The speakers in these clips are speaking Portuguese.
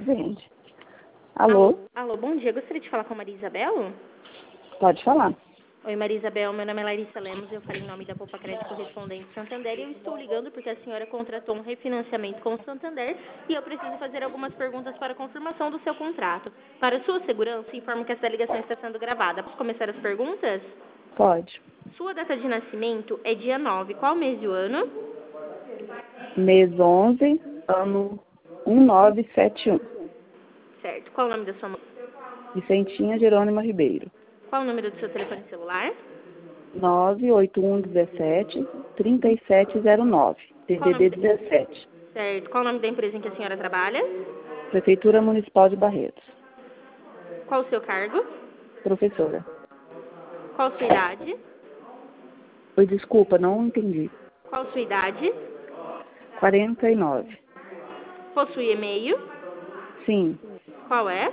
vende. Alô? Alô, bom dia. Gostaria de falar com a Maria Isabel? Pode falar. Oi, Maria Isabel. Meu nome é Larissa Lemos. Eu falo em nome da Poupa Crédito Correspondente Santander e eu estou ligando porque a senhora contratou um refinanciamento com o Santander e eu preciso fazer algumas perguntas para confirmação do seu contrato. Para sua segurança, informo que essa ligação está sendo gravada. Posso começar as perguntas? Pode. Sua data de nascimento é dia 9. Qual mês e o ano? Mês 11, ano 1971. Certo. Qual o nome da sua mãe? Vicentinha Jerônima Ribeiro. Qual o número do seu telefone celular? 98117-3709. DDD 17. Certo. Qual o nome da empresa em que a senhora trabalha? Prefeitura Municipal de Barretos. Qual o seu cargo? Professora. Qual sua idade? Oi, desculpa, não entendi. Qual sua idade? 49. Possui e-mail? Sim. Qual é?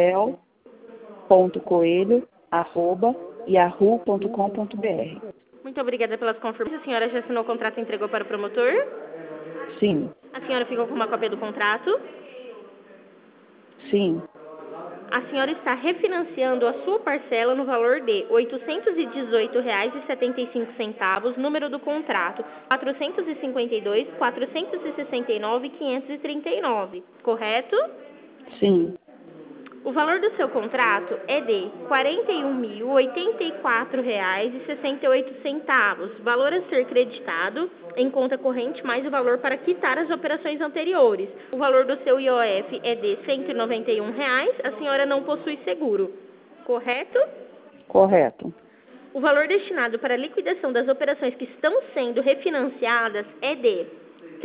bel.coelho@yahoo.com.br. Muito obrigada pelas confirmações. A senhora já assinou o contrato e entregou para o promotor? Sim. A senhora ficou com uma cópia do contrato? Sim. A senhora está refinanciando a sua parcela no valor de R$ 818,75, número do contrato 452.469.539, correto? Sim. O valor do seu contrato é de R$ 41.084,68, valor a ser creditado em conta corrente mais o valor para quitar as operações anteriores. O valor do seu IOF é de R$ 191, a senhora não possui seguro, correto? Correto. O valor destinado para a liquidação das operações que estão sendo refinanciadas é de R$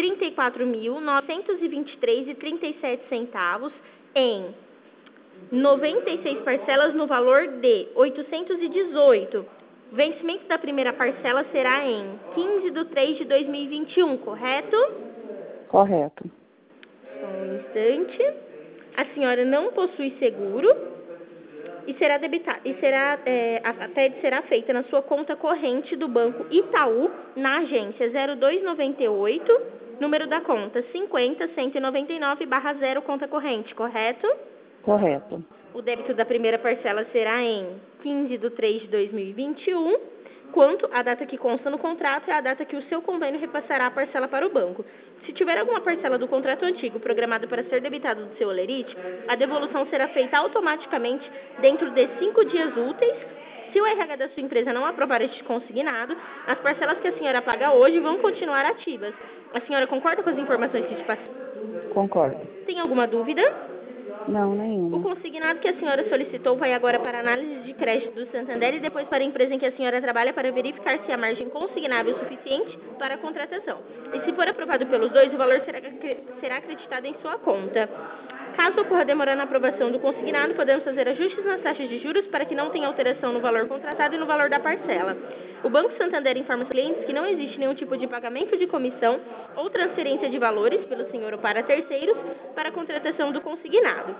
34.923,37 em 96 parcelas no valor de 818. Vencimento da primeira parcela será em 15/3/2021, correto? Correto. Só um instante. A senhora não possui seguro e será debitada a TED será feita na sua conta corrente do Banco Itaú na agência 0298, número da conta 50.199/0 conta corrente, correto? Correto. O débito da primeira parcela será em 15/3/2021, quanto a data que consta no contrato é a data que o seu convênio repassará a parcela para o banco. Se tiver alguma parcela do contrato antigo programada para ser debitada do seu olerite, a devolução será feita automaticamente dentro de 5 dias úteis. Se o RH da sua empresa não aprovar este consignado, as parcelas que a senhora paga hoje vão continuar ativas. A senhora concorda com as informações que te passei? Concordo. Tem alguma dúvida? Não, O nenhuma. consignado que a senhora solicitou vai agora para análise de crédito do Santander e depois para a empresa em que a senhora trabalha para verificar se a margem consignável é suficiente para a contratação. E se for aprovado pelos dois, o valor será acreditado em sua conta. Caso ocorra demora na aprovação do consignado, podemos fazer ajustes nas taxas de juros para que não tenha alteração no valor contratado e no valor da parcela. O Banco Santander informa os clientes que não existe nenhum tipo de pagamento de comissão ou transferência de valores pelo senhor ou para terceiros para a contratação do consignado.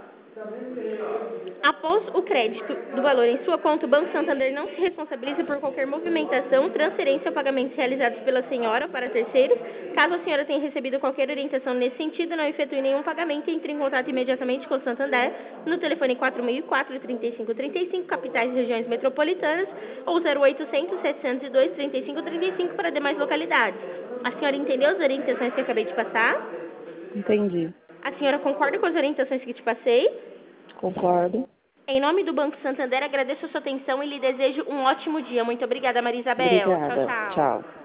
Após o crédito do valor em sua conta, o Banco Santander não se responsabiliza por qualquer movimentação, transferência ou pagamentos realizados pela senhora ou para terceiros. Caso a senhora tenha recebido qualquer orientação nesse sentido, não efetue nenhum pagamento e entre em contato imediatamente com o Santander no telefone 4004-3535, capitais e regiões metropolitanas, ou 0800-702-3535 para demais localidades. A senhora entendeu as orientações que eu acabei de passar? Entendi. A senhora concorda com as orientações que te passei? Concordo. Em nome do Banco Santander, agradeço a sua atenção e lhe desejo um ótimo dia. Muito obrigada, Maria Isabel. Obrigada. Tchau, tchau. Tchau.